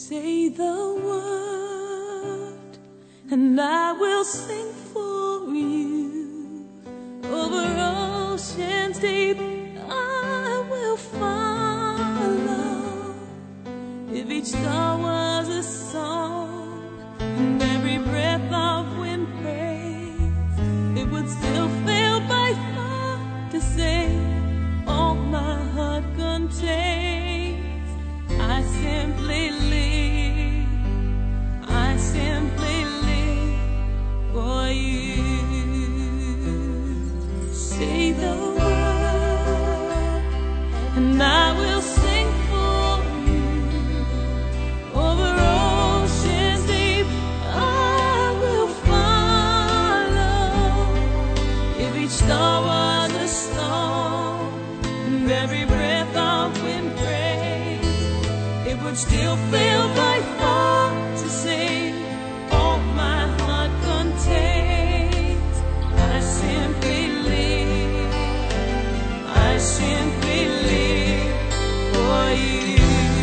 Say the word, and I will sing for you. Over oceans deep, I will follow. If each star was a song, and every breath of wind praise, it would still fail by far to say all my heart contains. I simply live for you. Say the word, and I will sing for you. Over oceans deep, I will follow. If each star was a song, and every breath of wind praise, it would still fail by far to say all my heart contains. I simply live for you.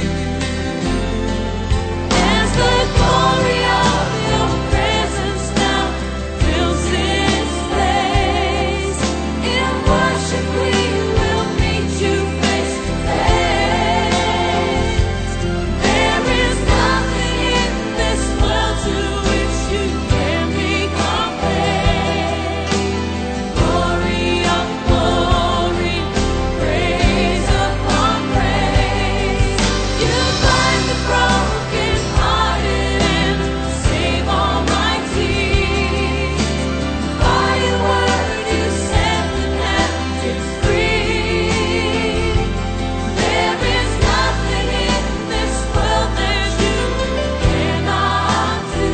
As the glory of your presence now fills this place, in worship we will meet you face to face. There is nothing in this world to which you can be compared. Glory of glory, praise upon praise. You bind the broken-hearted and save all my tears. By your word you set the captives free. There is nothing in this world that you cannot do.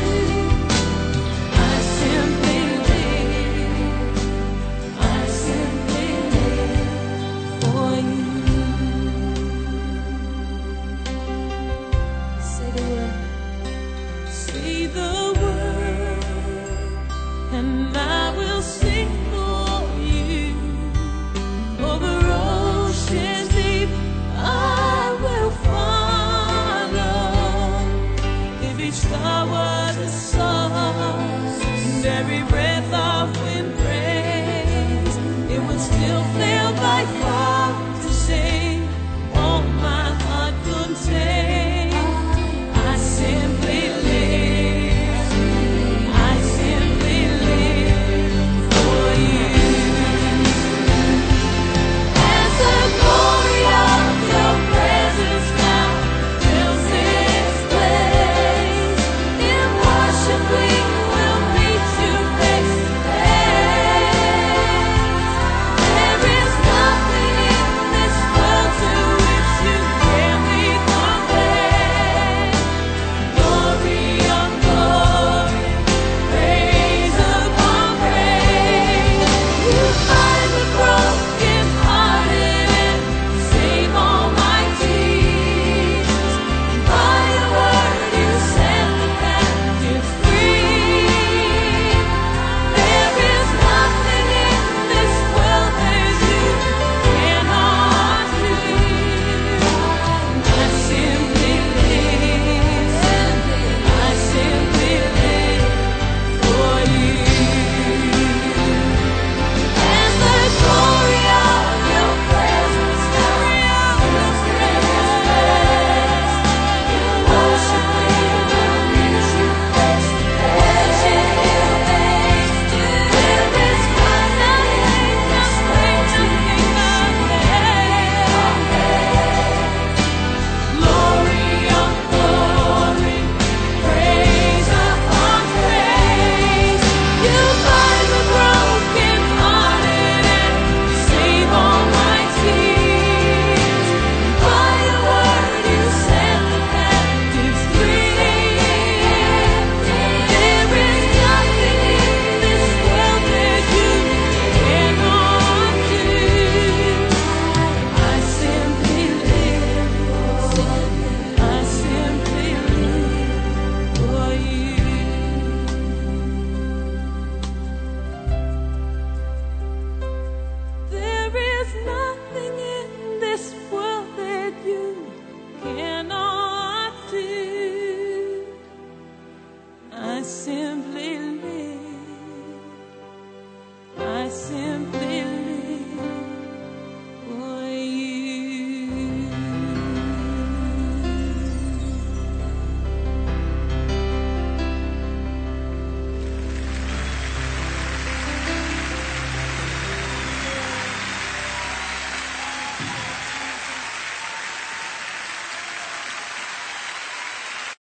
I simply live for you. Say the word, and I will sing for you. Over oceans deep, I will follow. If each star was a song, and every breath